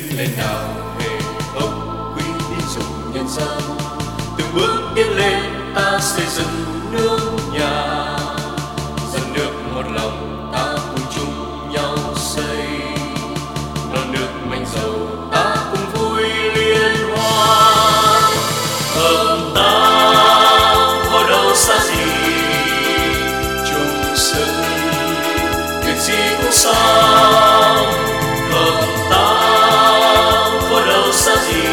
lên nào về ông quý tín dụng nhân dân, từng bước tiến lên ta xây dựng nước nhà, dân nước một lòng ta cùng chung nhau xây, non nước mạnh giàu ta cùng vui liên hoan. Hợp tác có đâu xa gì, chung sức việc gì cũng xong. Hợp tác có đâu xa gì,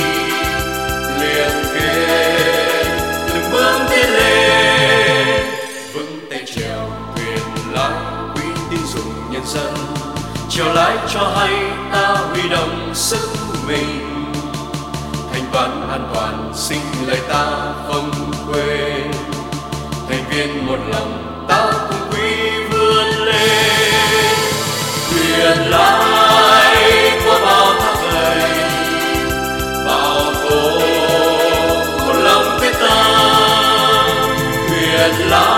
liên kết từng bước tiến lên, vững tay chèo thuyền lái quý tín dụng nhân dân, chèo lái cho hay ta huy động sức mình, thành văn an toàn sinh lời ta không quên, thành viên một lòng ta cùng quý vươn lên. Thuyền lái qua bao thác gầy, bao tố một lòng quyết tâm, thuyền lái